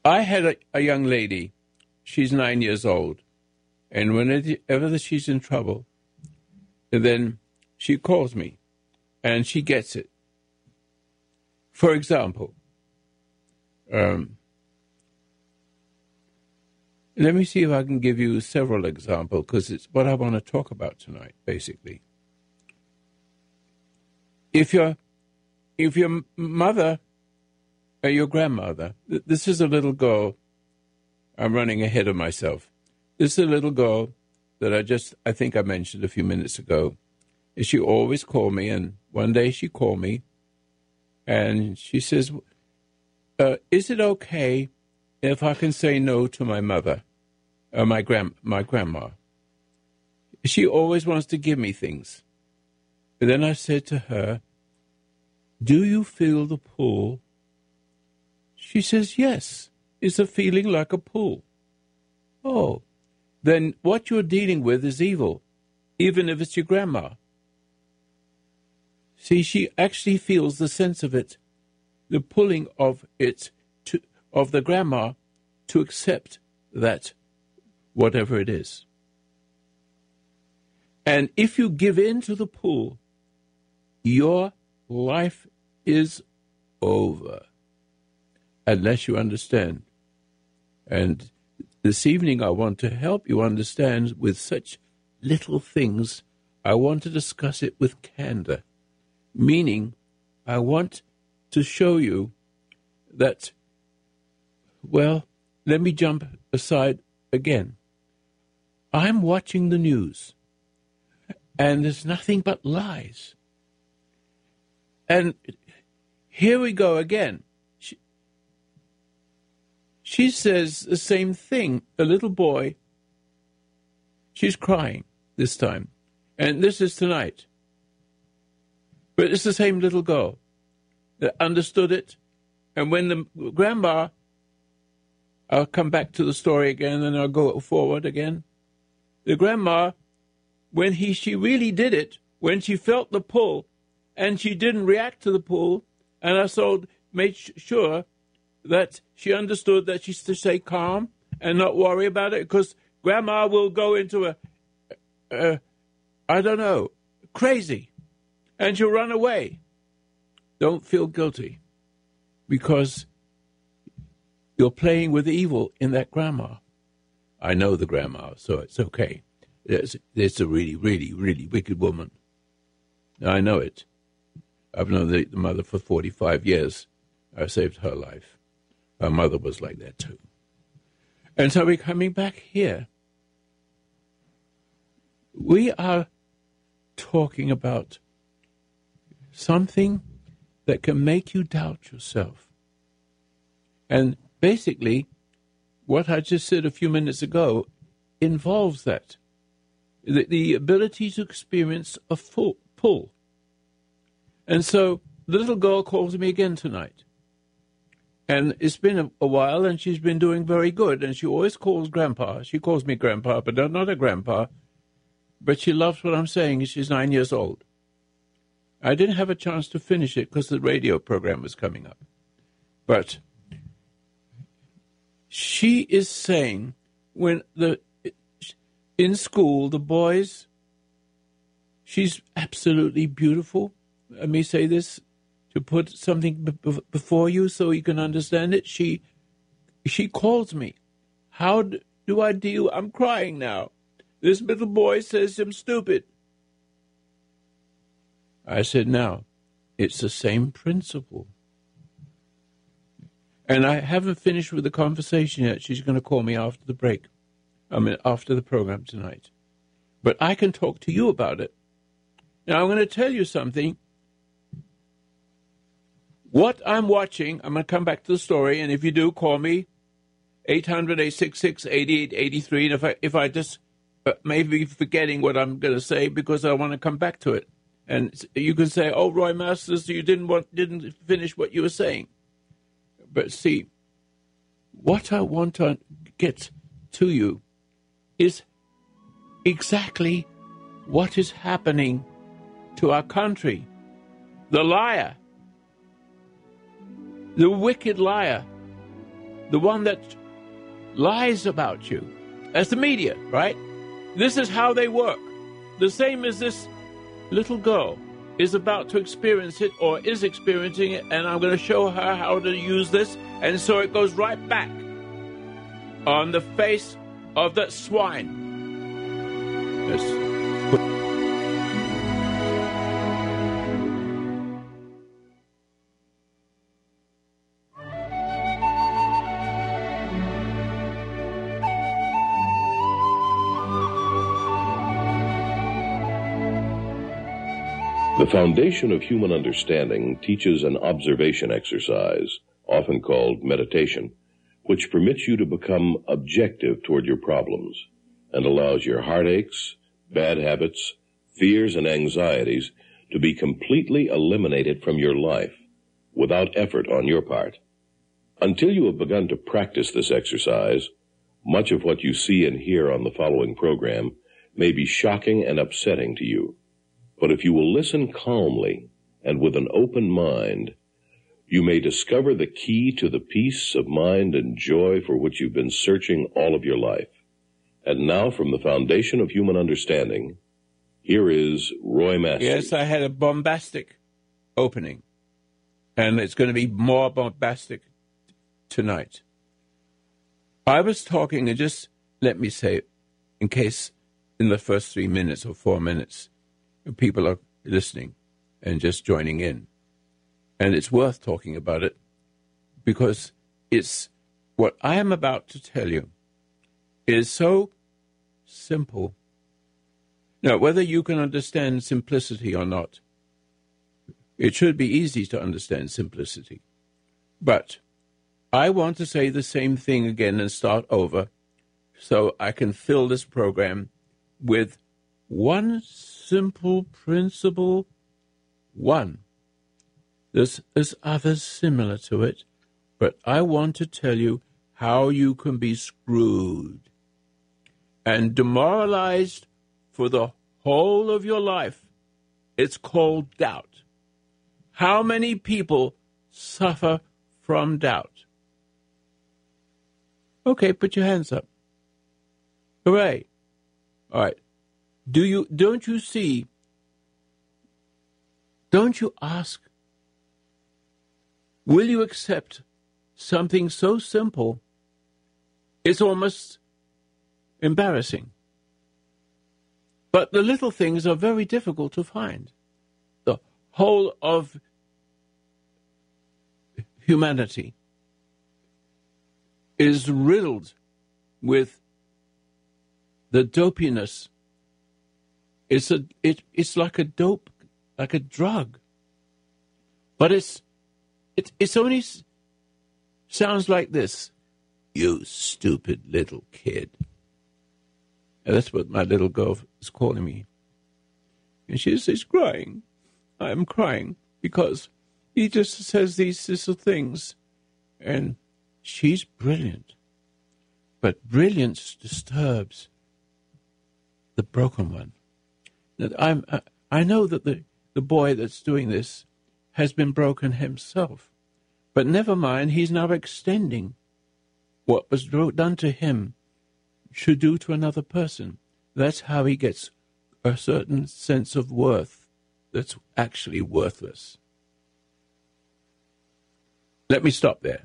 I had a young lady, she's 9 years old, and whenever she's in trouble, then she calls me, and she gets it. For example, let me see if I can give you several examples, because it's what I want to talk about tonight, basically. If your mother or your grandmother, this is a little girl, I'm running ahead of myself. This is a little girl that I think I mentioned a few minutes ago. She always called me, and one day she called me, and she says, is it okay if I can say no to my mother, or my grandma? She always wants to give me things. But then I said to her, do you feel the pull? She says, yes, it's a feeling like a pull. Oh, then what you're dealing with is evil, even if it's your grandma. See, she actually feels the sense of it, the pulling of it, of the grandma to accept that whatever it is. And if you give in to the pull, your life is over, unless you understand. And this evening I want to help you understand with such little things. I want to discuss it with candor, meaning I want to show you that, well, let me jump aside again. I'm watching the news, and there's nothing but lies. And here we go again. She says the same thing. A little boy, she's crying this time. And this is tonight. But it's the same little girl that understood it. And when the grandma, I'll come back to the story again and I'll go forward again. The grandma, when she really did it, when she felt the pull, and she didn't react to the pull, and I made sure that she understood that she's to stay calm and not worry about it, because grandma will go into crazy, and she'll run away. Don't feel guilty, because you're playing with evil in that grandma. I know the grandma, so it's okay. It's a really, really, really wicked woman. I know it. I've known the mother for 45 years. I saved her life. Her mother was like that too. And so we're coming back here. We are talking about something that can make you doubt yourself. And basically, what I just said a few minutes ago involves that. The ability to experience a full pull. And so the little girl calls me again tonight. And it's been a while, and she's been doing very good. And she always calls Grandpa. She calls me Grandpa, but not a grandpa. But she loves what I'm saying. She's 9 years old. I didn't have a chance to finish it because the radio program was coming up. But she is saying in school, the boys, she's absolutely beautiful. Let me say this to put something before you so you can understand it. She calls me. How do I deal? I'm crying now. This little boy says I'm stupid. I said, now, it's the same principle. And I haven't finished with the conversation yet. She's going to call me after the break. After the program tonight. But I can talk to you about it. Now, I'm going to tell you something. What I'm watching, I'm going to come back to the story, and if you do, call me, 800-866-8883, and if I just maybe forgetting what I'm going to say because I want to come back to it. And you can say, oh, Roy Masters, you didn't finish what you were saying. But see, what I want to get to you is exactly what is happening to our country. The liar, the wicked liar, the one that lies about you. That's the media, right? This is how they work. The same as this little girl is about to experience it or is experiencing it, and I'm going to show her how to use this, and so it goes right back on the face of that swine. Yes. The foundation of human understanding teaches an observation exercise, often called meditation, which permits you to become objective toward your problems and allows your heartaches, bad habits, fears, and anxieties to be completely eliminated from your life without effort on your part. Until you have begun to practice this exercise, much of what you see and hear on the following program may be shocking and upsetting to you. But if you will listen calmly and with an open mind, you may discover the key to the peace of mind and joy for which you've been searching all of your life. And now, from the foundation of human understanding, here is Roy Massey. Yes, I had a bombastic opening, and it's going to be more bombastic tonight. I was talking, and just let me say, in case in the first 3 minutes or 4 minutes, people are listening and just joining in. And it's worth talking about it because it's what I am about to tell you is so simple. Now, whether you can understand simplicity or not, it should be easy to understand simplicity. But I want to say the same thing again and start over so I can fill this program with one simple principle. One. There's others similar to it, but I want to tell you how you can be screwed and demoralized for the whole of your life. It's called doubt. How many people suffer from doubt? Okay, put your hands up. Hooray. All right. Don't you see, don't you ask, will you accept something so simple, it's almost embarrassing. But the little things are very difficult to find. The whole of humanity is riddled with the dopiness. It's like a dope, like a drug. But it's only sounds like this. You stupid little kid. And that's what my little girl is calling me. And she's crying. I am crying because he just says these little things. And she's brilliant. But brilliance disturbs the broken one. I know that the boy that's doing this has been broken himself. But never mind, he's now extending what was done to him should do to another person. That's how he gets a certain sense of worth that's actually worthless. Let me stop there.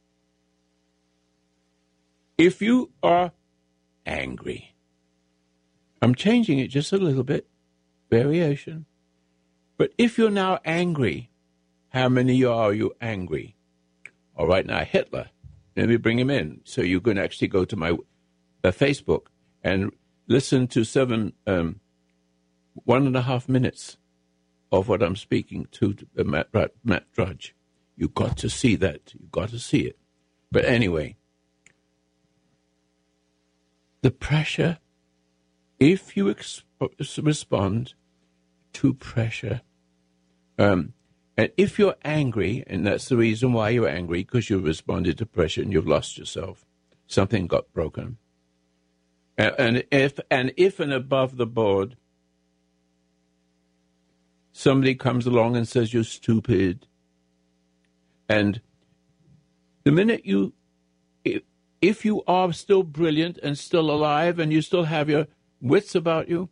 If you are angry, I'm changing it just a little bit, variation. But if you're now angry, how many are you angry? All right, now Hitler, let me bring him in. So you can actually go to my Facebook and listen to 1.5 minutes of what I'm speaking to Matt Drudge. You got to see that. You got to see it. But anyway, the pressure, if you respond to pressure, and if you're angry, and that's the reason why you're angry, because you responded to pressure and you've lost yourself, something got broken. And if and above the board, somebody comes along and says you're stupid, and the minute you if you are still brilliant and still alive and you still have your wits about you,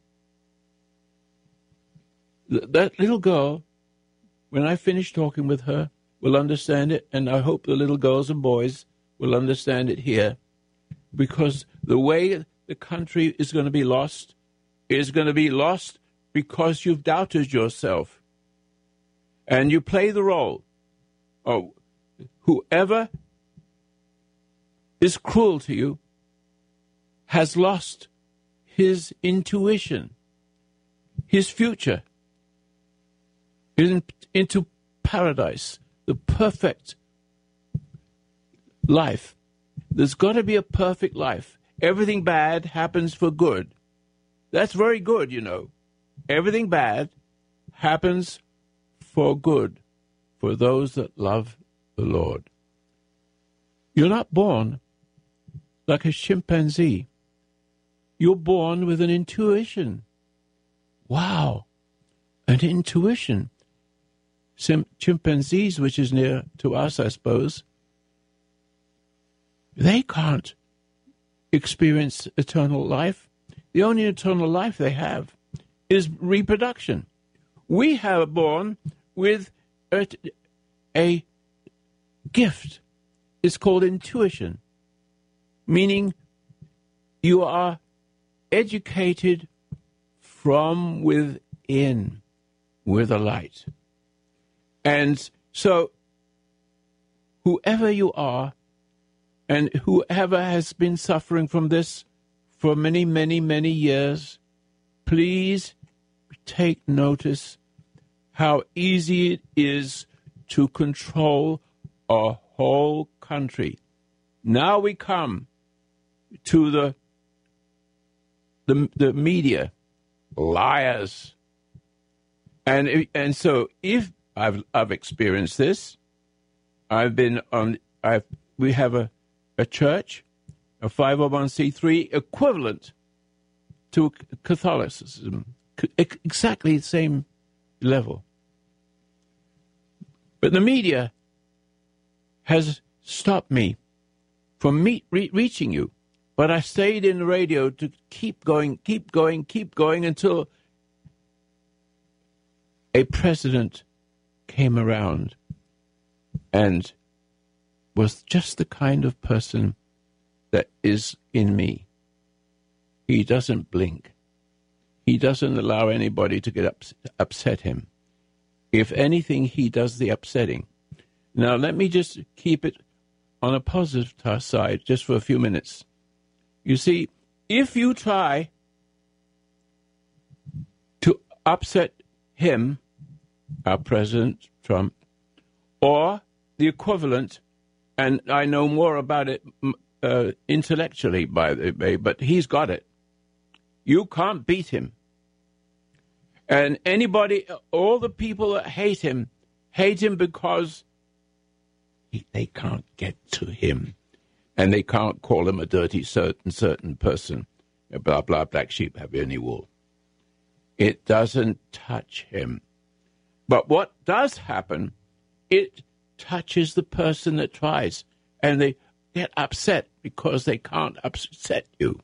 that little girl, when I finish talking with her, will understand it, and I hope the little girls and boys will understand it here, because the way the country is going to be lost because you've doubted yourself, and you play the role of whoever is cruel to you has lost his intuition, his future into paradise, the perfect life. There's got to be a perfect life. Everything bad happens for good. That's very good, you know. Everything bad happens for good for those that love the Lord. You're not born like a chimpanzee. You're born with an intuition. Wow, an intuition. Chimpanzees, which is near to us, I suppose, they can't experience eternal life. The only eternal life they have is reproduction. We are born with a gift. It's called intuition, meaning you are educated from within with a light. And so whoever you are and whoever has been suffering from this for many, many, many years, please take notice how easy it is to control a whole country. Now we come to the media, liars. And so if I've experienced this, we have a church, a 501c3 equivalent to Catholicism, exactly the same level. But the media has stopped me from reaching you. But I stayed in the radio to keep going until a president came around and was just the kind of person that is in me. He doesn't blink. He doesn't allow anybody to get upset him. If anything, he does the upsetting. Now, let me just keep it on a positive side just for a few minutes. You see, if you try to upset him, our President Trump, or the equivalent, and I know more about it intellectually, by the way, but he's got it. You can't beat him. And anybody, all the people that hate him because they can't get to him. And they can't call him a dirty certain person. Blah, blah, black sheep have any wool. It doesn't touch him. But what does happen, it touches the person that tries. And they get upset because they can't upset you.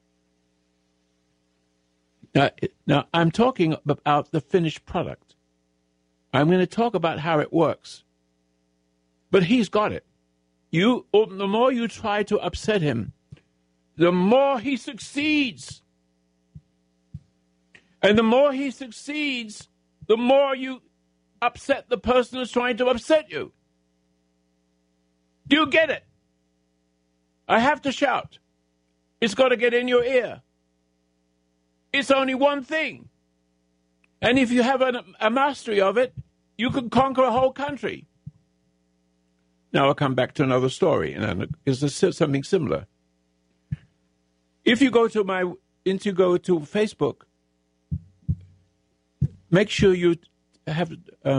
Now, I'm talking about the finished product. I'm going to talk about how it works. But he's got it. The more you try to upset him, the more he succeeds. And the more he succeeds, the more you upset the person who's trying to upset you. Do you get it? I have to shout. It's got to get in your ear. It's only one thing. And if you have a mastery of it, you can conquer a whole country. Now I'll come back to another story, and it's something similar. If you go to Facebook, make sure you have.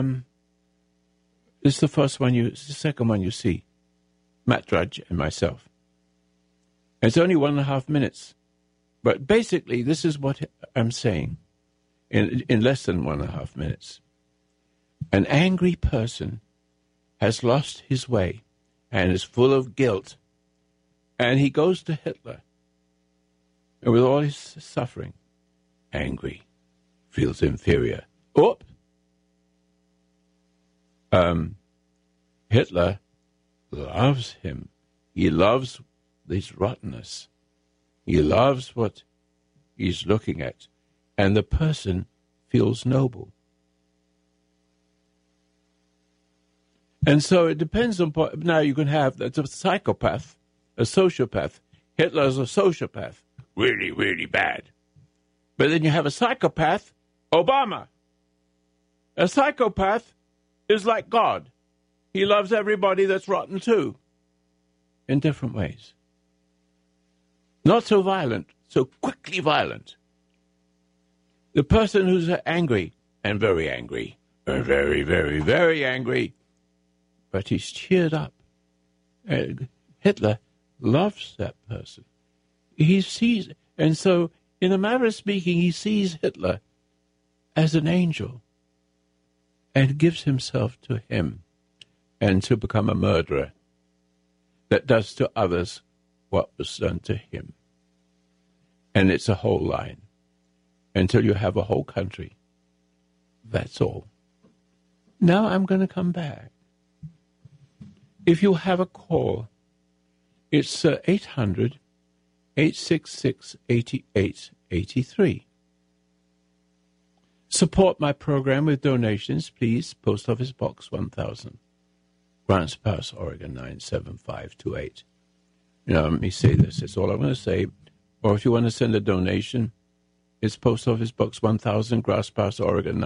It's the second one you see, Matt Drudge and myself. It's only 1.5 minutes, but basically this is what I'm saying. In less than 1.5 minutes, an angry person has lost his way and is full of guilt And he goes to Hitler, and with all his suffering, angry, feels inferior. Oop! Hitler loves him. He loves his rottenness. He loves what he's looking at. And the person feels noble. And so it depends on... Now you can have a psychopath, a sociopath. Hitler's a sociopath. Really, really bad. But then you have a psychopath, Obama. A psychopath is like God. He loves everybody that's rotten too, in different ways. Not so violent, so quickly violent. The person who's angry, and very angry, very, very, very angry, but he's cheered up. Hitler loves that person. He sees, and so in a matter of speaking, he sees Hitler as an angel and gives himself to him and to become a murderer that does to others what was done to him. And it's a whole line until you have a whole country. That's all. Now I'm going to come back. If you have a call, it's 800-866-8883. Support my program with donations, please. Post Office Box 1000, Grants Pass, Oregon 97528. Let me say this. That's all I'm going to say. Or if you want to send a donation, it's Post Office Box 1000, Grants Pass, Oregon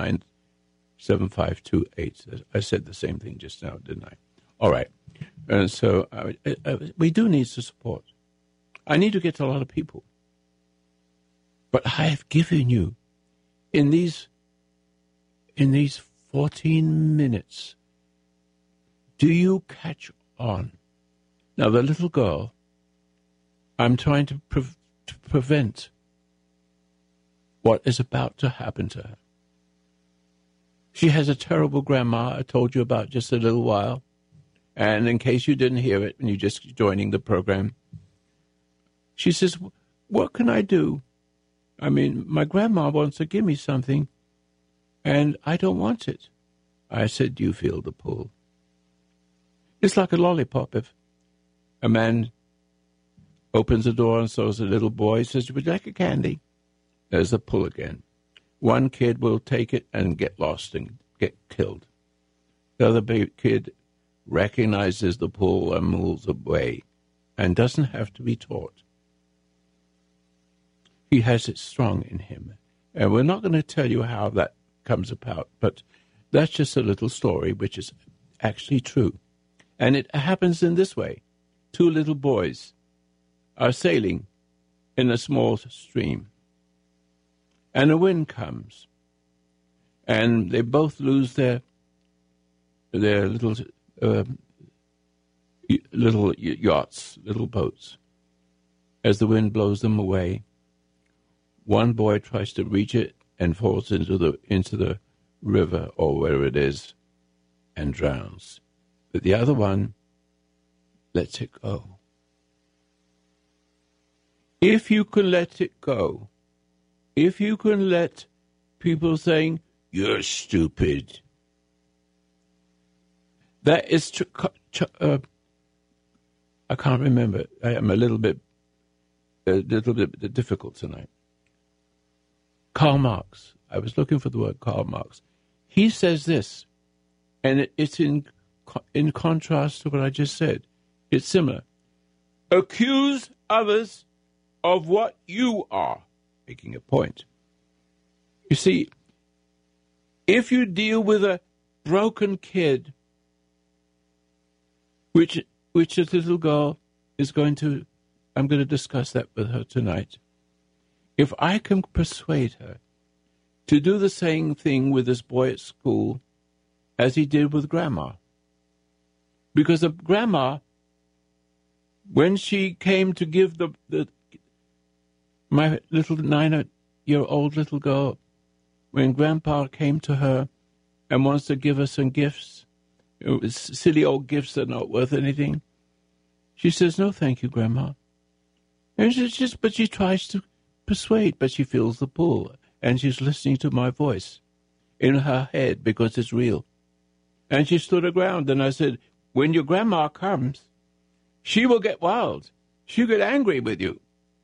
97528. I said the same thing just now, didn't I? All right. And so we do need to support. I need to get to a lot of people. But I have given you, in these 14 minutes, do you catch on? Now, the little girl, I'm trying to prevent what is about to happen to her. She has a terrible grandma I told you about just a little while. And in case you didn't hear it and you're just joining the program, she says, what can I do? I mean, my grandma wants to give me something, and I don't want it. I said, do you feel the pull? It's like a lollipop. If a man opens the door and saws a little boy, says, would you like a candy? There's the pull again. One kid will take it and get lost and get killed. The other kid recognizes the pull and moves away and doesn't have to be taught. He has it strong in him. And we're not going to tell you how that comes about, but that's just a little story which is actually true. And it happens in this way. Two little boys are sailing in a small stream. And a wind comes. And they both lose their little yachts, little boats. As the wind blows them away, one boy tries to reach it and falls into the river or wherever it is and drowns. But the other one lets it go. If you can let it go, if you can let people saying, you're stupid, that is I can't remember. I am a little bit difficult tonight. Karl Marx. I was looking for the word Karl Marx. He says this, and it's in contrast to what I just said. It's similar. Accuse others of what you are, making a point. You see, if you deal with a broken kid, which this little girl is I'm going to discuss that with her tonight. If I can persuade her to do the same thing with this boy at school as he did with Grandma. Because the Grandma, when she came to give my little 9-year-old little girl, when Grandpa came to her and wants to give her some gifts, it was silly old gifts that are not worth anything, she says, no, thank you, Grandma. And but she tries to persuade, but she feels the pull. And she's listening to my voice in her head because it's real. And she stood her ground. And I said, when your grandma comes, she will get wild. She'll get angry with you.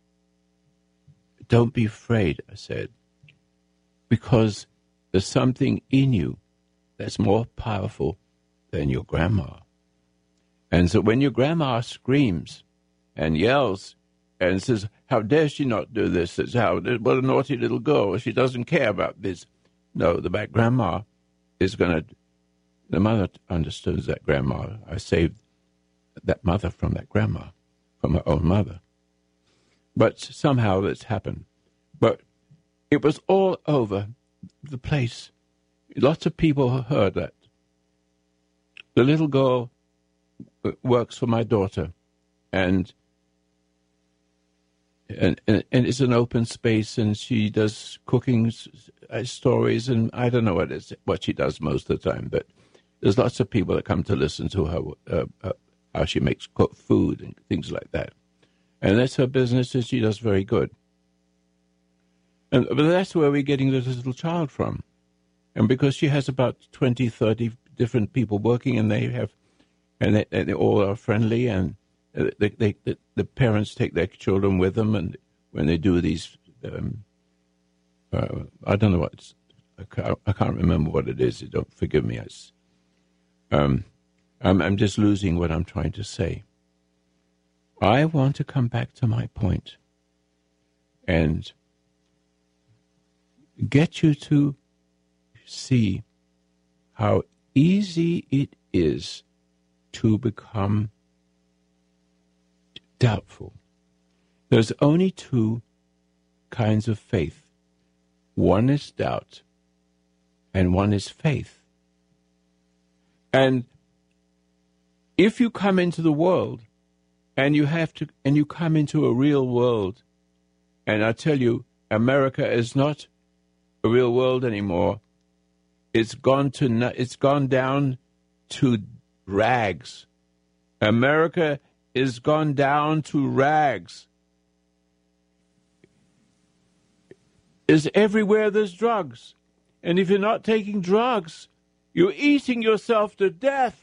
Don't be afraid, I said, because there's something in you that's more powerful than your grandma. And so when your grandma screams and yells and says, how dare she not do this? It's what a naughty little girl. She doesn't care about this. No, the back grandma is going to, the mother understands that grandma. I saved that mother from that grandma, from her own mother. But somehow it's happened. But it was all over the place. Lots of people heard that. The little girl works for my daughter, and it's an open space, and she does cooking stories, and I don't know what she does most of the time, but there's lots of people that come to listen to her, how she makes cooked food and things like that. And that's her business, and she does very good. But that's where we're getting this little child from. And because she has about 20, 30 different people working, and they all are friendly, and the parents take their children with them, and when they do these, I don't know what, I can't remember what it is. Don't forgive me. I'm just losing what I'm trying to say. I want to come back to my point and get you to see how easy it is to become doubtful. There's only two kinds of faith. One is doubt, and one is faith. And if you come into the world, and you come into a real world, and I tell you, America is not a real world anymore. It's gone down to rags. America is gone down to rags. Is everywhere there's drugs. And if you're not taking drugs, you're eating yourself to death.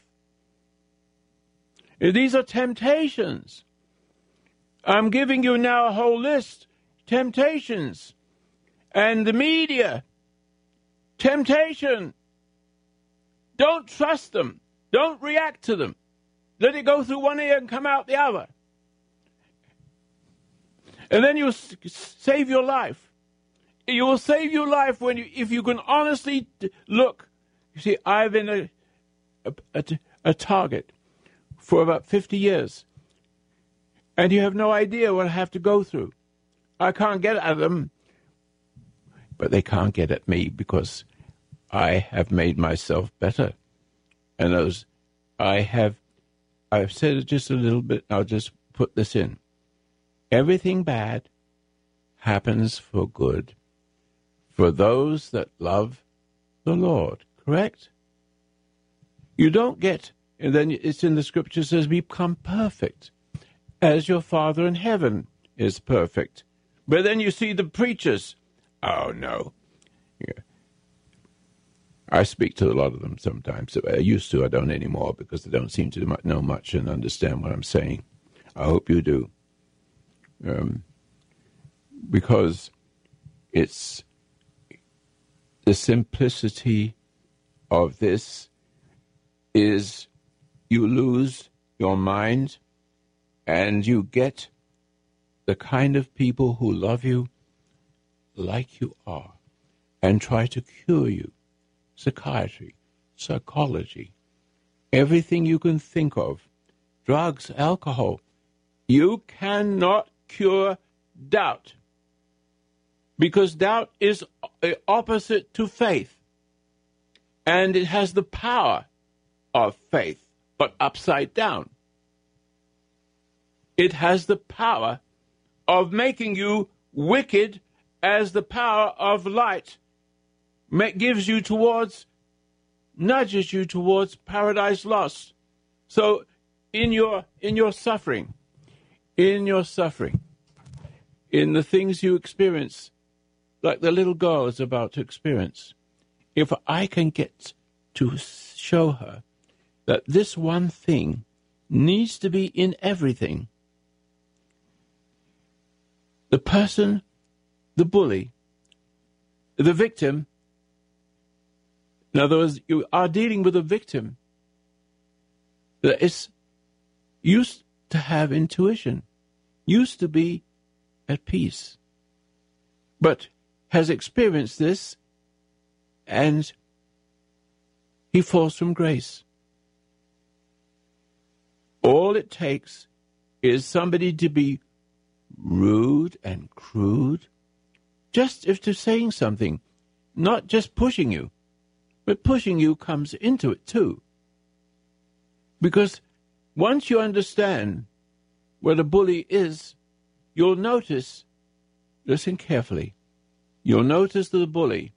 These are temptations. I'm giving you now a whole list. Temptations. And the media. Temptation. Don't trust them. Don't react to them. Let it go through one ear and come out the other. And then you'll save your life. You will save your life if you can honestly look. You see, I've been a target for about 50 years. And you have no idea what I have to go through. I can't get at them, but they can't get at me because I have made myself better. And I've said it just a little bit, I'll just put this in. Everything bad happens for good for those that love the Lord, correct? You don't get, and then it's in the scripture says, become perfect as your Father in heaven is perfect. But then you see the preachers, oh no. Yeah. I speak to a lot of them sometimes. I used to, I don't anymore because they don't seem to know much and understand what I'm saying. I hope you do. Because it's the simplicity of this is you lose your mind and you get the kind of people who love you like you are and try to cure you. Psychiatry, psychology, everything you can think of, drugs, alcohol. You cannot cure doubt because doubt is opposite to faith. And it has the power of faith, but upside down. It has the power of making you wicked as the power of light gives you nudges you towards paradise lost. So in your suffering, in the things you experience, like the little girl is about to experience. If I can get to show her that this one thing needs to be in everything, the person, the bully, the victim, in other words, you are dealing with a victim that is used to have intuition, used to be at peace, but has experienced this, and he falls from grace. All it takes is somebody to be rude and crude, just if they're saying something, not just pushing you, but pushing you comes into it too. Because once you understand what a bully is, you'll notice, listen carefully, you'll notice that the bully,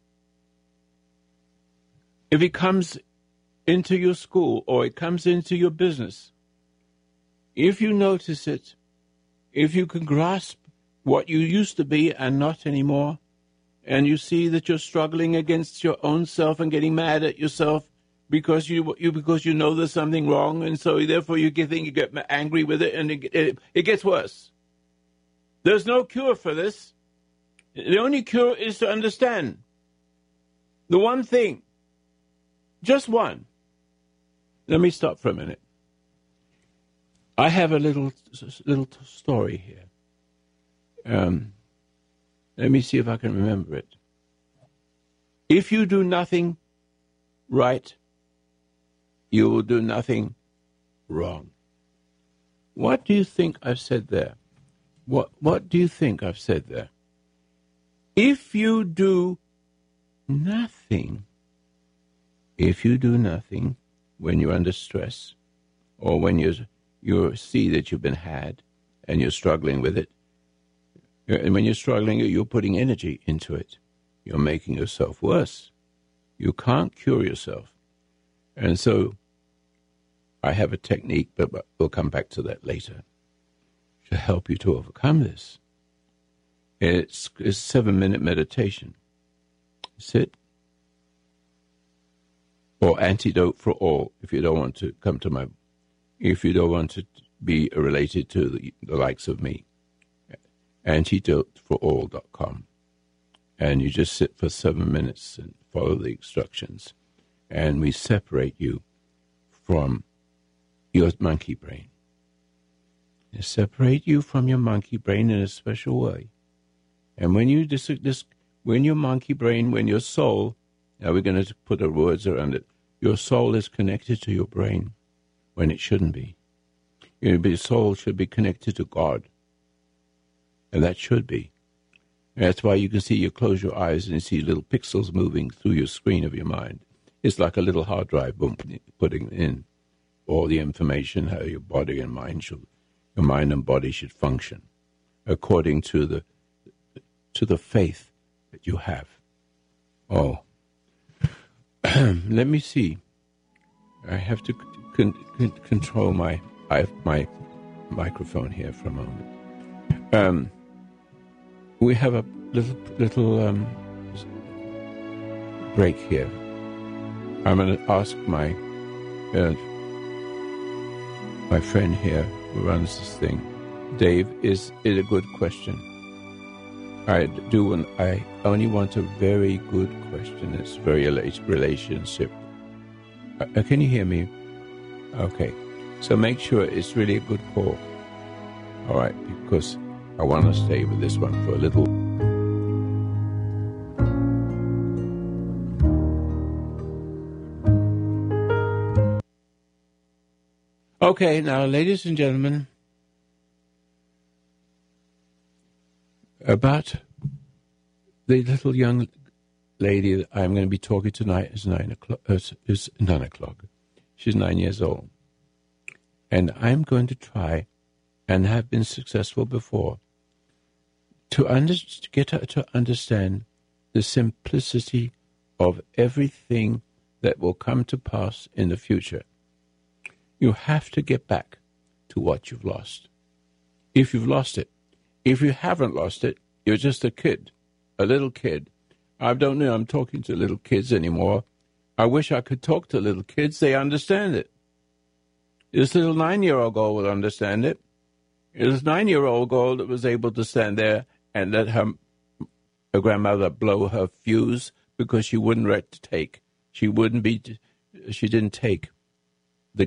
if he comes into your school or it comes into your business, if you notice it, if you can grasp what you used to be and not anymore, and you see that you're struggling against your own self and getting mad at yourself because you know there's something wrong, and so therefore you get angry with it, and it gets worse. There's no cure for this. The only cure is to understand the one thing, just one. Let me stop for a minute. I have a little story here. Let me see if I can remember it. If you do nothing right, you will do nothing wrong. What do you think I've said there? What do you think I've said there? If you do nothing, when you're under stress, or when you see that you've been had and you're struggling with it, and when you're struggling, you're putting energy into it. You're making yourself worse. You can't cure yourself. And so I have a technique, but we'll come back to that later, to help you to overcome this. It's a 7-minute meditation. Sit. Or antidote for all, if you don't want to if you don't want to be related to the likes of me. Antidoteforall.com. And you just sit for 7 minutes and follow the instructions. And we separate you from your monkey brain. We separate you from your monkey brain in a special way. And when you when your monkey brain, when your soul, now we're going to put our words around it, your soul is connected to your brain when it shouldn't be. Your soul should be connected to God. And that should be. And that's why you can see, you close your eyes and you see little pixels moving through your screen of your mind. It's like a little hard drive, boom, putting in all the information, how your body and mind your mind and body should function according to the faith that you have. Oh, let me see. I have to control my microphone here for a moment. We have a little break here. I'm going to ask my friend here who runs this thing, Dave, is it a good question? I only want a very good question. It's very relationship. Can you hear me? Okay. So make sure it's really a good call. All right, because I want to stay with this one for a little. Okay, now, ladies and gentlemen, about the little young lady that I'm going to be talking tonight is 9 o'clock. She's 9 years old. And I'm going to try, and have been successful before, to get her to understand the simplicity of everything that will come to pass in the future. You have to get back to what you've lost. If you've lost it, If you haven't lost it, you're just a kid, a little kid. I don't know I'm talking to little kids anymore. I wish I could talk to little kids. They understand it. This little 9-year-old girl will understand it. This 9-year-old girl that was able to stand there and let her grandmother blow her fuse because she wouldn't let to take. She didn't take the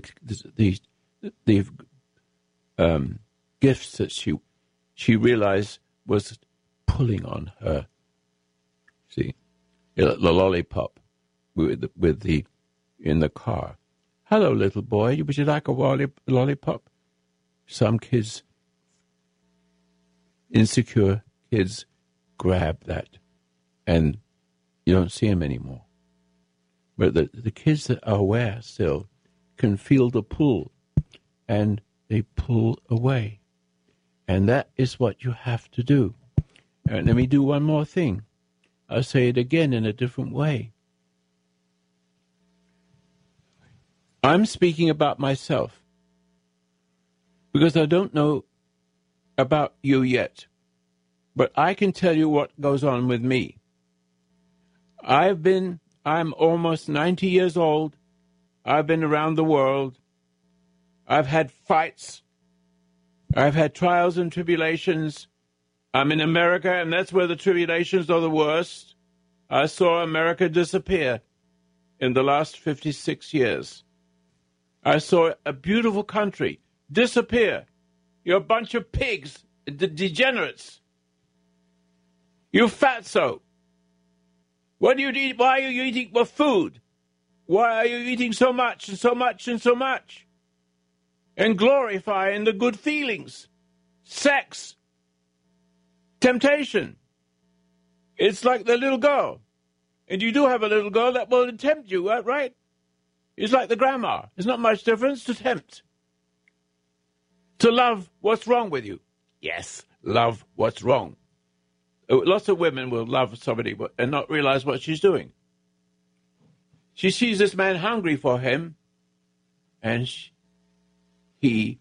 gifts that she realized was pulling on her. See, the lollipop with the in the car. Hello, little boy. Would you like a lollipop? Some kids, insecure kids, grab that, and you don't see them anymore. But the kids that are aware still can feel the pull, and they pull away. And that is what you have to do. And let me do one more thing. I'll say it again in a different way. I'm speaking about myself because I don't know about you yet, but I can tell you what goes on with me. I'm almost 90 years old. I've been around the world. I've had fights. I've had trials and tribulations. I'm in America, and that's where the tribulations are the worst. I saw America disappear in the last 56 years. I saw a beautiful country disappear. You're a bunch of pigs, degenerates. You fatso. What do you eat? Why are you eating food? Why are you eating so much and so much and so much? And glorifying the good feelings, sex, temptation. It's like the little girl. And you do have a little girl that will tempt you, right? It's like the grandma. There's not much difference to tempt. To love what's wrong with you. Yes, love what's wrong. Lots of women will love somebody and not realize what she's doing. She sees this man hungry for him, and he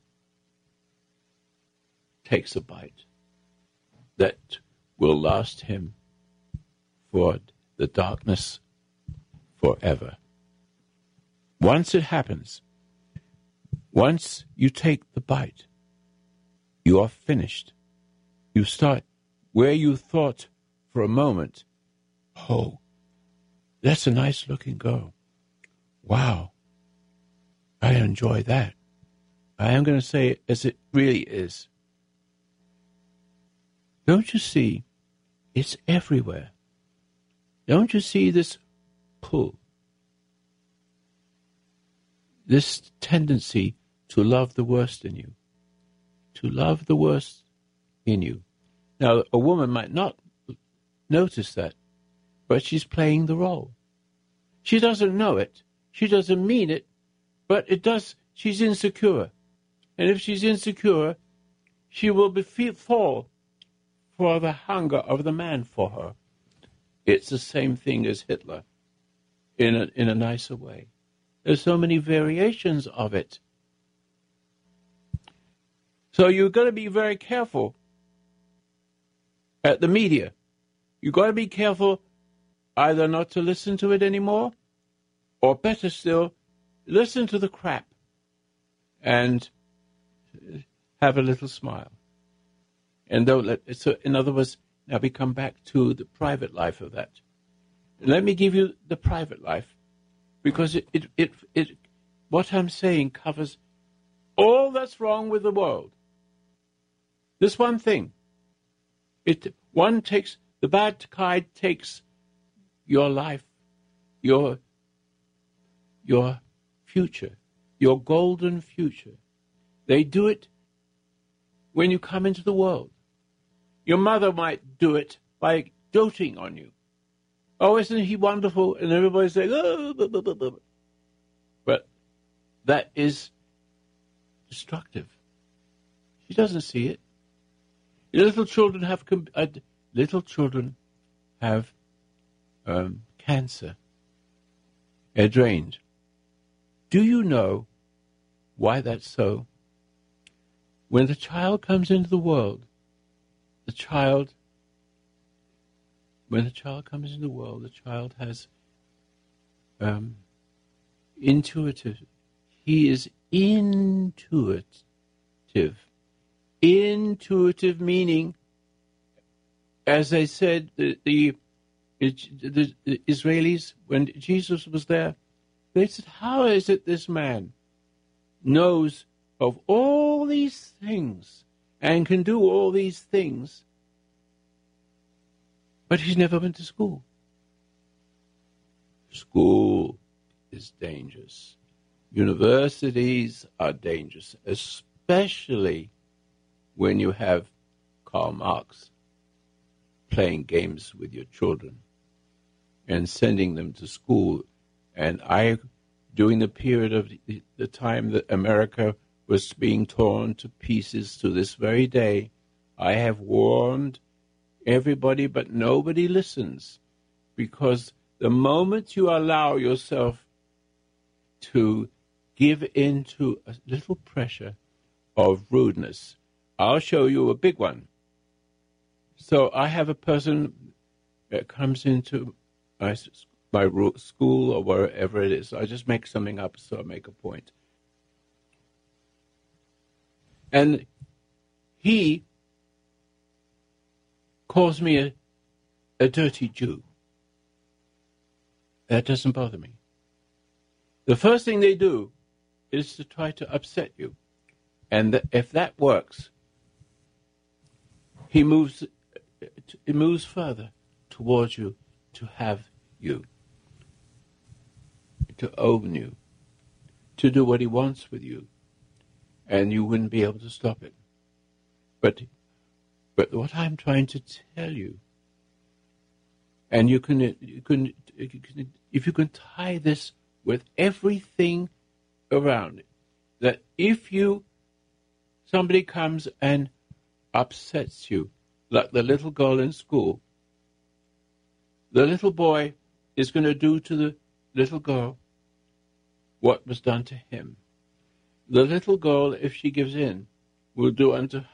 takes a bite that will last him for the darkness forever. Once it happens, once you take the bite, you are finished. You start where you thought for a moment, oh, that's a nice looking girl. Wow, I enjoy that. I am going to say it as it really is. Don't you see? It's everywhere. Don't you see this pull? This tendency to love the worst in you. To love the worst in you. Now, a woman might not notice that, but she's playing the role. She doesn't know it. She doesn't mean it, but it does. She's insecure. And if she's insecure, she will fall for the hunger of the man for her. It's the same thing as Hitler in a nicer way. There's so many variations of it. So you've got to be very careful at the media. You've got to be careful either not to listen to it anymore, or better still, listen to the crap and have a little smile. And don't let it. So, in other words, now we come back to the private life of that. Let me give you the private life, because it what I'm saying covers all that's wrong with the world. This one thing. The bad tide takes your life, your future, your golden future. They do it when you come into the world. Your mother might do it by doting on you. Oh, isn't he wonderful? And everybody's saying, oh, blah, blah, blah, blah. But that is destructive. She doesn't see it. Little children have cancer. They're drained. Do you know why that's so? When the child comes into the world, the child, when a child comes into the world, the child has intuitive. He is intuitive. Intuitive meaning, as I said, the Israelis, when Jesus was there, they said, how is it this man knows of all these things and can do all these things, but he's never been to school? School is dangerous. Universities are dangerous, especially when you have Karl Marx playing games with your children and sending them to school. And during the period of the time that America was being torn to pieces to this very day, I have warned everybody, but nobody listens, because the moment you allow yourself to give in to a little pressure of rudeness, I'll show you a big one. So I have a person that comes into my school or wherever it is. I just make something up, so I make a point. And he calls me a dirty Jew. That doesn't bother me. The first thing they do is to try to upset you. And if that works, it moves further towards you to have you, to own you, to do what he wants with you, and you wouldn't be able to stop it. But what I'm trying to tell you, and you can if you can tie this with everything around it, that if somebody comes and upsets you, like the little girl in school, the little boy is going to do to the little girl what was done to him. The little girl, if she gives in, will do unto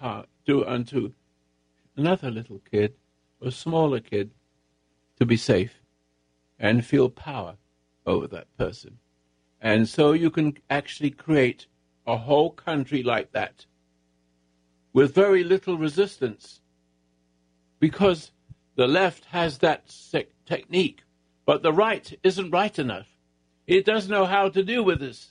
another little kid, or smaller kid, to be safe and feel power over that person. And so you can actually create a whole country like that with very little resistance, because the left has that technique, but the right isn't right enough. It doesn't know how to deal with this.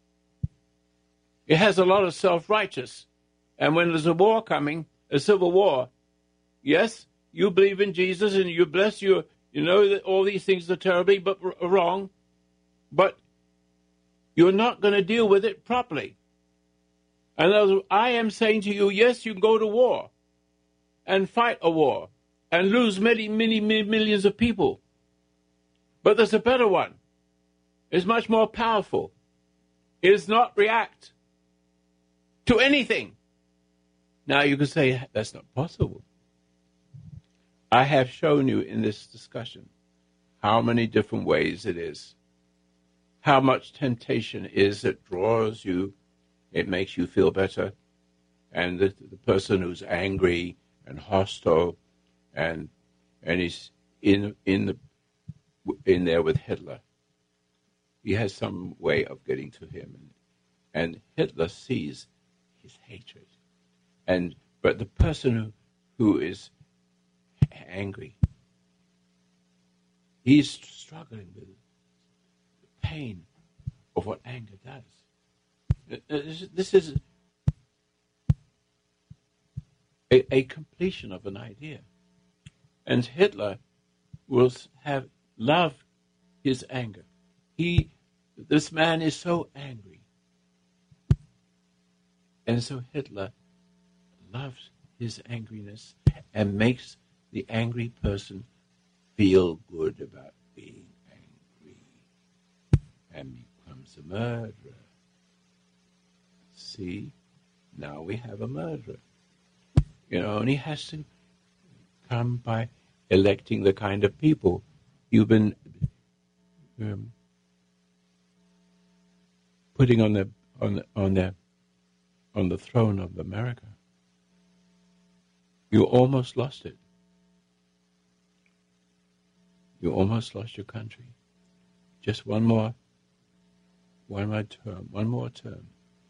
It has a lot of self-righteous. And when there's a war coming, a civil war, yes, you believe in Jesus and you bless you know that all these things are terribly but wrong, but you're not going to deal with it properly. And I am saying to you, yes, you can go to war and fight a war and lose many, many, many millions of people. But there's a better one. It's much more powerful. It does not react to anything. Now you can say, that's not possible. I have shown you in this discussion how many different ways it is. How much temptation is that draws you. It makes you feel better. And the person who's angry and hostile and he's in there with Hitler. He has some way of getting to him. And Hitler sees his hatred. But the person who is angry, he's struggling with the pain of what anger does. This is a completion of an idea. And Hitler will love his anger. This man is so angry. And so Hitler loves his angriness and makes the angry person feel good about being angry and becomes a murderer. See, now we have a murderer. And he has to come by electing the kind of people you've been putting on the throne of America. You almost lost it. You almost lost your country. Just one more term.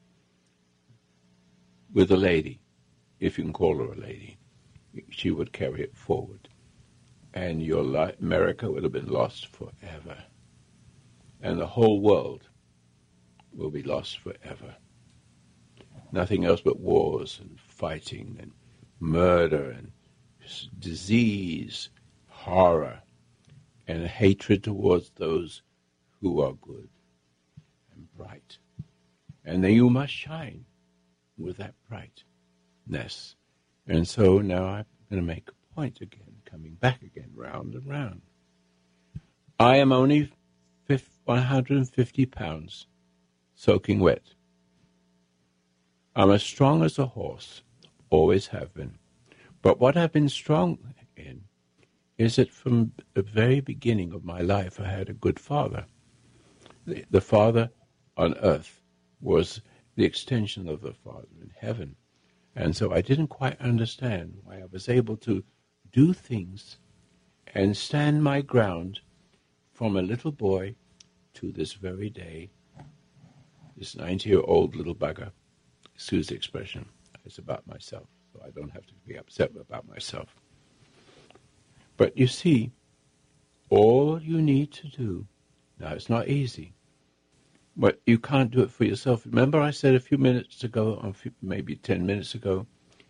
With a lady, if you can call her a lady, she would carry it forward. And America would have been lost forever. And the whole world will be lost forever. Nothing else but wars and fighting and murder and disease, horror, and hatred towards those who are good and bright. And then you must shine with that brightness. And so now I'm going to make a point again, coming back again, round and round. I am only 150 pounds, soaking wet. I'm as strong as a horse, always have been. But what I've been strong in is that from the very beginning of my life, I had a good father. The Father on earth was the extension of the Father in heaven. And so I didn't quite understand why I was able to do things and stand my ground from a little boy to this very day. This 90-year-old little bugger, excuse the expression, it's about myself, so I don't have to be upset about myself. But you see, all you need to do, now it's not easy, but you can't do it for yourself. Remember I said a few minutes ago, or maybe 10 minutes ago,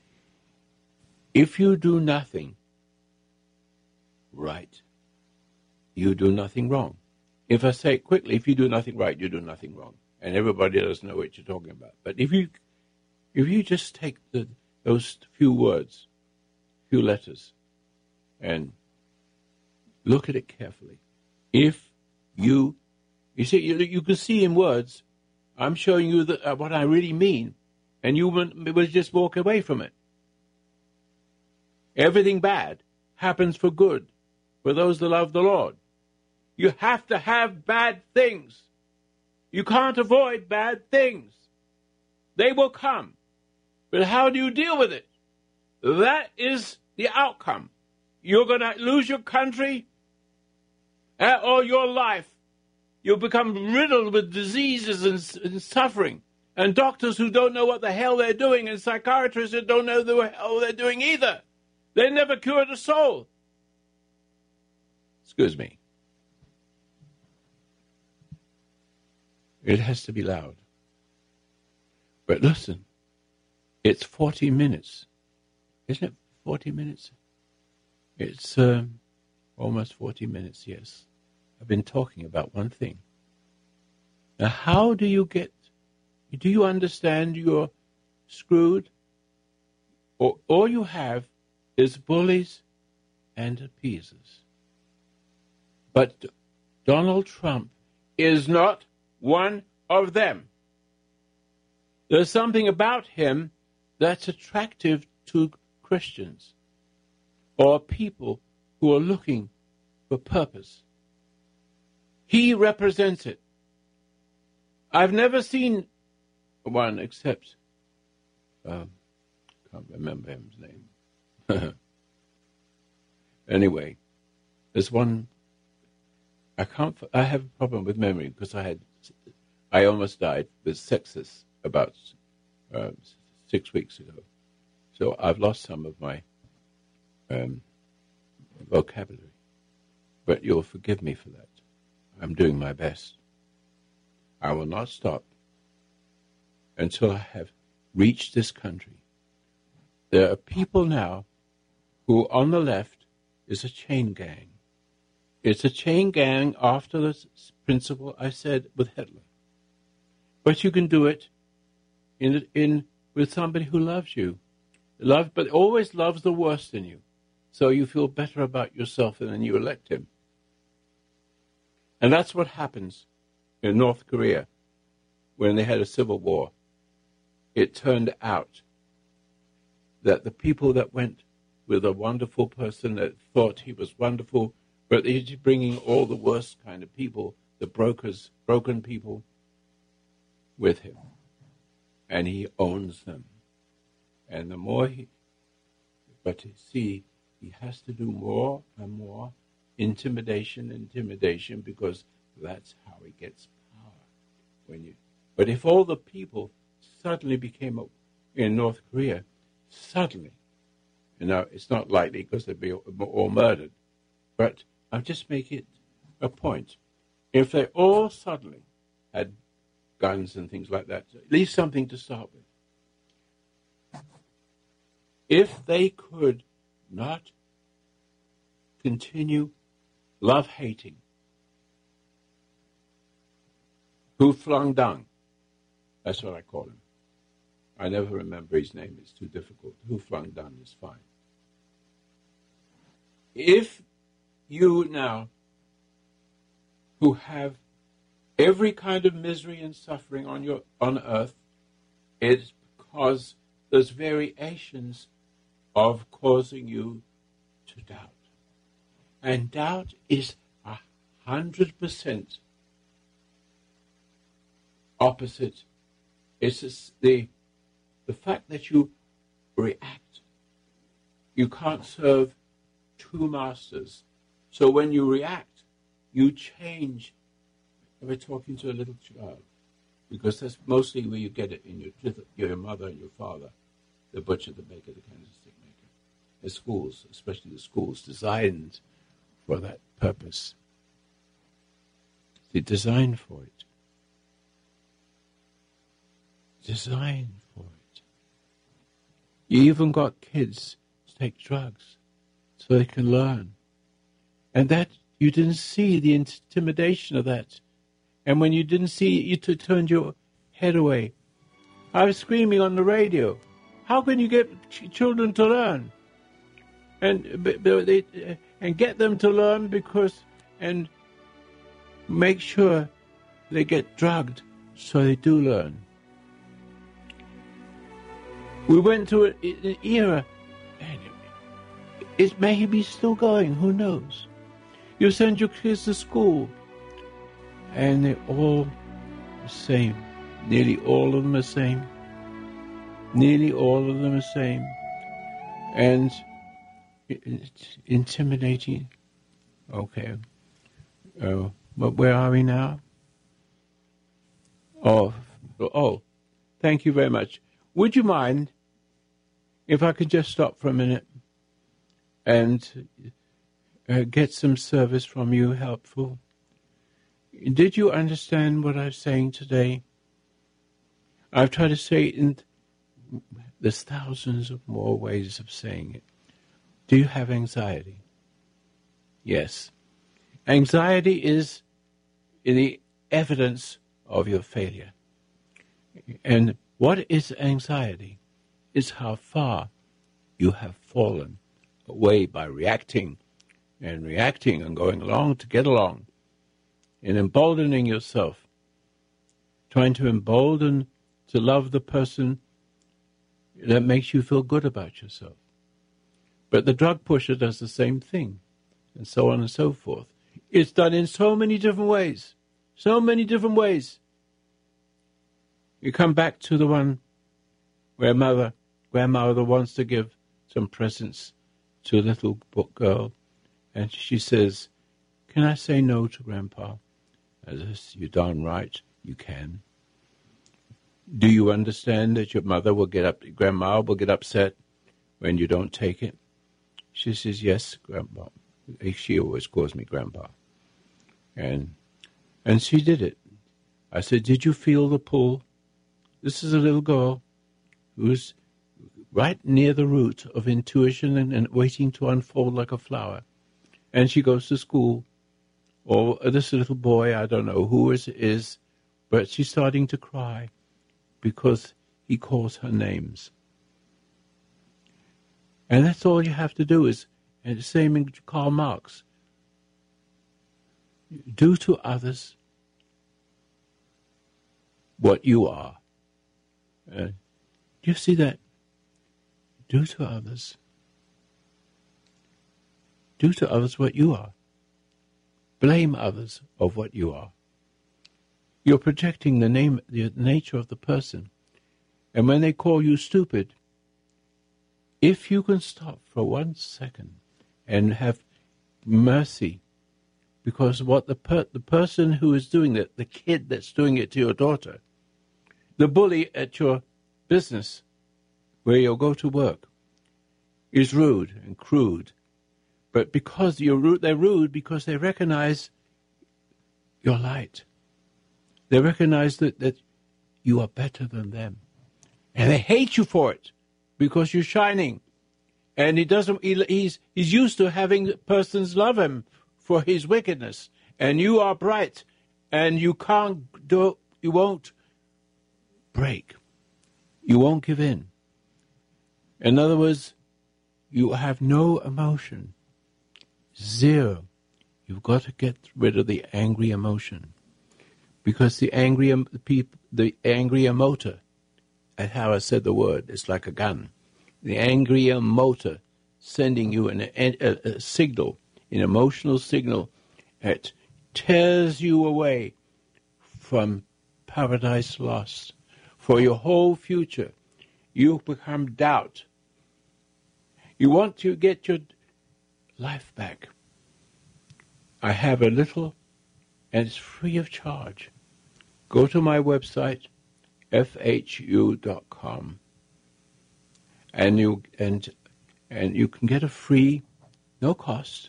if you do nothing right, you do nothing wrong. If I say it quickly, if you do nothing right, you do nothing wrong. And everybody doesn't know what you're talking about. But if you just take those few words, few letters, and look at it carefully. If you see, you can see in words, I'm showing you what I really mean, and you will just walk away from it. Everything bad happens for good, for those that love the Lord. You have to have bad things. You can't avoid bad things. They will come. But how do you deal with it? That is the outcome. You're going to lose your country or your life. You'll become riddled with diseases and suffering. And doctors who don't know what the hell they're doing, and psychiatrists that don't know the hell they're doing either. They never cured a soul. Excuse me. It has to be loud. But listen, it's 40 minutes. Isn't it 40 minutes? It's almost 40 minutes, yes. I've been talking about one thing. Now, how do you understand you're screwed? Or all you have is bullies and appeasers. But Donald Trump is not one of them. There's something about him that's attractive to Christians or people who are looking for purpose. He represents it. I've never seen one except, can't remember his name. Anyway, there's one, I have a problem with memory because I almost died with sepsis about 6 weeks ago. So I've lost some of my vocabulary. But you'll forgive me for that. I'm doing my best. I will not stop until I have reached this country. There are people now who on the left is a chain gang. It's a chain gang after the principle I said with Hitler. But you can do it with somebody who loves you. But always loves the worst in you. So you feel better about yourself and then you elect him. And that's what happens in North Korea when they had a civil war. It turned out that the people that went with a wonderful person that thought he was wonderful, but he's bringing all the worst kind of people, the broken people, with him. And he owns them. And the more But see, he has to do more and more intimidation, because that's how he gets power. But if all the people suddenly became in North Korea, suddenly, it's not likely because they'd be all murdered, but I'll just make it a point. If they all suddenly had guns and things like that, at least something to start with. If they could not continue love-hating, who flung dung, that's what I call him. I never remember his name, it's too difficult. Who flung dung is fine. If you now, who have every kind of misery and suffering on earth, it's because there's variations of causing you to doubt. And doubt is 100% opposite. It's the fact that you react. You can't serve two masters. So when you react, you change. We're talking to a little child, because that's mostly where you get it in your mother and your father, the butcher, the baker, the candlestick maker. The schools, especially the schools designed for that purpose. They're designed for it. Designed for it. You even got kids to take drugs so they can learn. And that, you didn't see the intimidation of that. And when you didn't see it, you turned your head away. I was screaming on the radio, how can you get children to learn? And get them to learn and make sure they get drugged so they do learn. We went to an era, and it may be still going, who knows? You send your kids to school, and they're all the same. Nearly all of them are the same. Nearly all of them are the same. And it's intimidating. Okay. But where are we now? Oh, thank you very much. Would you mind if I could just stop for a minute and get some service from you helpful? Did you understand what I'm saying today? I've tried to say it there's thousands of more ways of saying it. Do you have anxiety? Yes. Anxiety is the evidence of your failure. And what is anxiety? It's how far you have fallen away by reacting and going along to get along, and emboldening yourself, trying to embolden to love the person that makes you feel good about yourself. But the drug pusher does the same thing, and so on and so forth. It's done in so many different ways. So many different ways. You come back to the one where grandmother wants to give some presents to a little girl, and she says, "Can I say no to Grandpa?" I says, "You're darn right, you can." Do you understand that your grandma will get upset when you don't take it? She says, "Yes, Grandpa." She always calls me Grandpa. And she did it. I said, "Did you feel the pull?" This is a little girl who's right near the root of intuition and waiting to unfold like a flower. And she goes to school. Or this little boy, I don't know who it is, but she's starting to cry because he calls her names. And that's all you have to do is, and the same in Karl Marx, do to others what you are. Do you see that? Do to others. Do to others what you are. Blame others of what you are. You're projecting the nature of the person. And when they call you stupid, If you can stop for 1 second and have mercy, because what the person who is doing it, the kid that's doing it to your daughter, the bully at your business where you'll go to work, is rude and crude. But because they're rude because they recognize your light. They recognize that you are better than them. And they hate you for it because you're shining. And he's used to having persons love him for his wickedness. And you are bright. And you won't break. You won't give in. In other words, you have no emotion. Zero. You've got to get rid of the angry emotion. Because the angry emoter, that's how I said the word, it's like a gun. The angry emoter sending you a signal, an emotional signal that tears you away from paradise lost. For your whole future, you become doubt. You want to get your life back. I have a little, and it's free of charge. Go to my website, fhu.com, and you can get a free, no cost.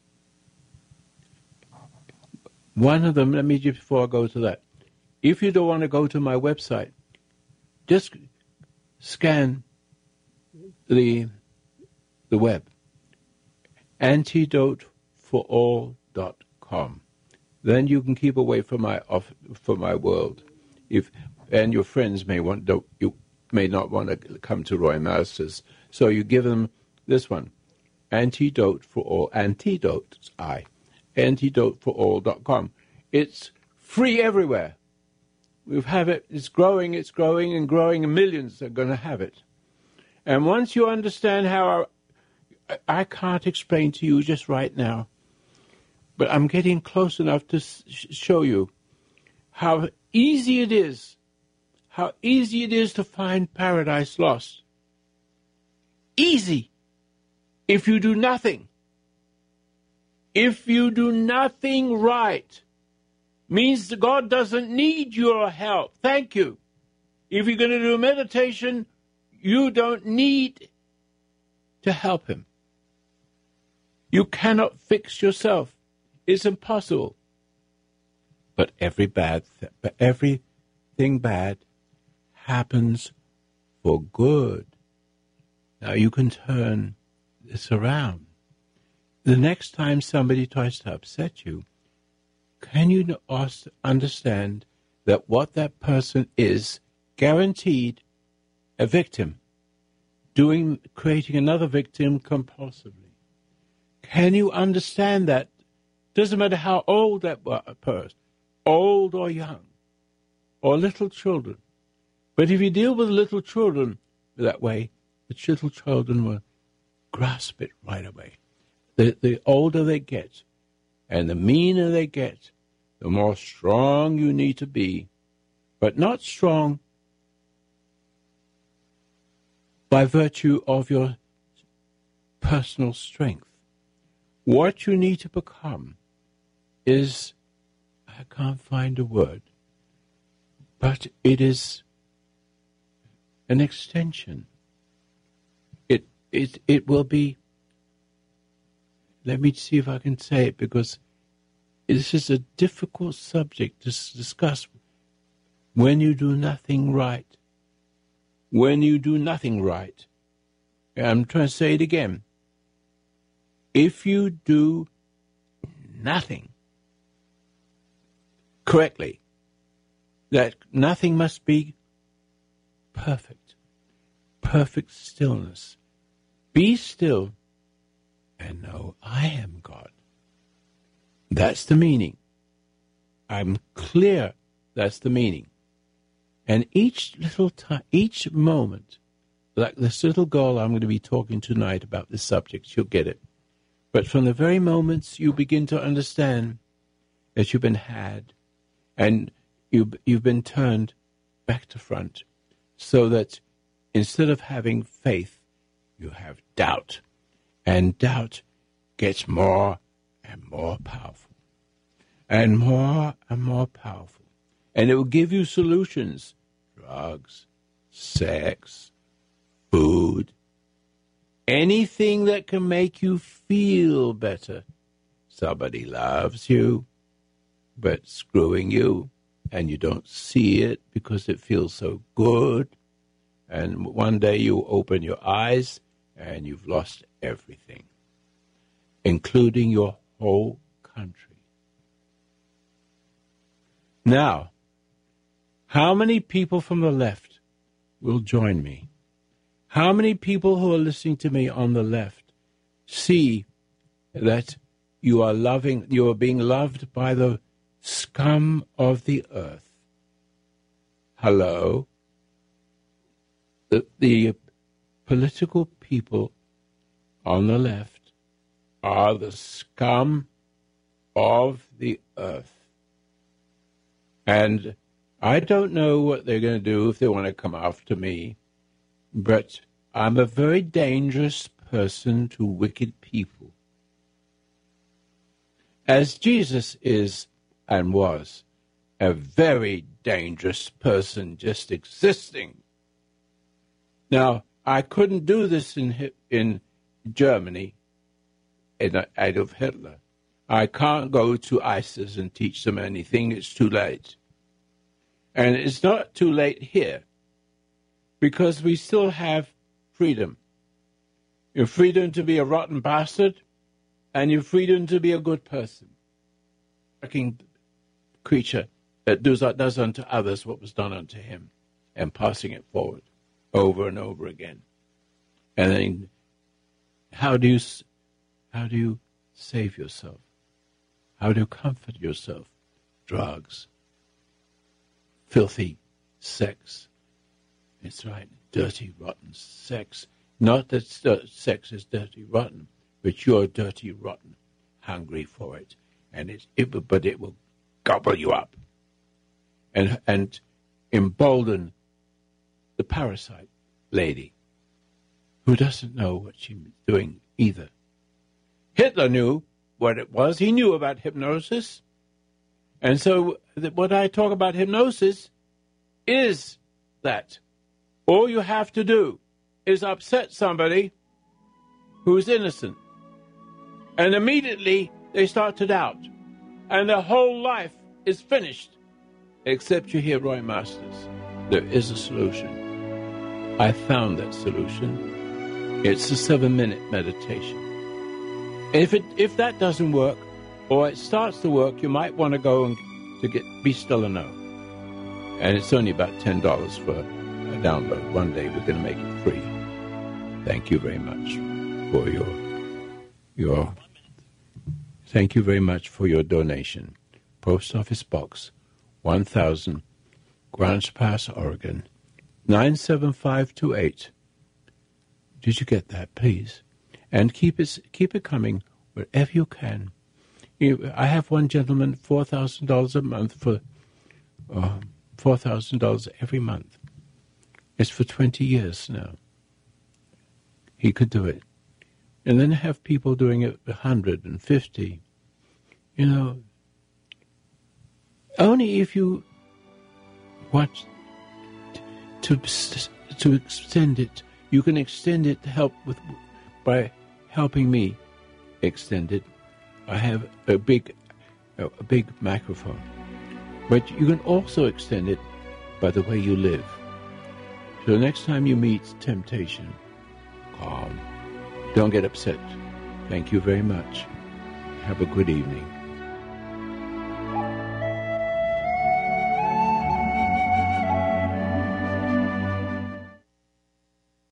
One of them, let me just before I go to that. If you don't want to go to my website, just scan the web, antidoteforall.com. Then you can keep away from my world. And your friends may not want to come to Roy Masters, so you give them this one, Antidote for All, antidoteforall.com. It's free everywhere. We have it. It's growing, and millions are going to have it. And once you understand how I can't explain to you just right now, but I'm getting close enough to show you how easy it is to find paradise lost. Easy. If you do nothing. If you do nothing right, means that God doesn't need your help. Thank you. If you're going to do meditation, you don't need to help him. You cannot fix yourself. It's impossible. But everything bad happens for good. Now you can turn this around. The next time somebody tries to upset you, can you understand that what that person is, guaranteed a victim, creating another victim compulsively? Can you understand that? Doesn't matter how old that person, old or young, or little children. But if you deal with little children that way, the little children will grasp it right away. The older they get, and the meaner they get, the more strong you need to be, but not strong by virtue of your personal strength. What you need to become is, I can't find a word, but it is an extension. It will be, let me see if I can say it, because this is a difficult subject to discuss. When you do nothing right. When you do nothing right. I'm trying to say it again. If you do nothing correctly, that nothing must be perfect. Perfect stillness. Be still and know I am God. That's the meaning. I'm clear that's the meaning. And each little time, each moment, like this little girl I'm going to be talking tonight about this subject, she'll get it. But from the very moments you begin to understand that you've been had and you've been turned back to front, so that instead of having faith, you have doubt. And doubt gets more and more powerful. And more powerful. And it will give you solutions. Drugs, sex, food, anything that can make you feel better. Somebody loves you, but screwing you, and you don't see it because it feels so good. And one day you open your eyes and you've lost everything, including your whole country. Now, how many people from the left will join me? How many people who are listening to me on the left see that you are being loved by the scum of the earth? Hello? The political people on the left are the scum of the earth. And I don't know what they're going to do if they want to come after me, but I'm a very dangerous person to wicked people. As Jesus is and was a very dangerous person just existing. Now, I couldn't do this in Germany, in Adolf Hitler. I can't go to ISIS and teach them anything. It's too late. And it's not too late here, because we still have freedom. Your freedom to be a rotten bastard, and your freedom to be a good person. Fucking creature that does unto others what was done unto him, and passing it forward over and over again. And then, how do you save yourself? How do you comfort yourself? Drugs. Filthy sex. It's right. Dirty, rotten sex. Not that sex is dirty, rotten, but you're dirty, rotten, hungry for it. And but it will gobble you up. And embolden the parasite lady who doesn't know what she's doing either. Hitler knew what it was. He knew about hypnosis. And so what I talk about hypnosis is that all you have to do is upset somebody who's innocent. And immediately they start to doubt. And their whole life is finished. Except you hear Roy Masters. There is a solution. I found that solution. It's a 7-minute meditation. If that doesn't work, or it starts to work, you might want to go and be still and know. And it's only about $10 for a download. One day we're going to make it free. Thank you very much for your thank you very much for your donation. Post Office Box 1000, Grants Pass, Oregon 97528. Did you get that, please? And keep it coming wherever you can. I have one gentleman, $4,000 a month for $4,000 every month. It's for 20 years now. He could do it. And then have people doing it 150. You know, only if you want to extend it, you can extend it to help by helping me extend it. I have a big microphone. But you can also extend it by the way you live. So next time you meet temptation, calm. Don't get upset. Thank you very much. Have a good evening.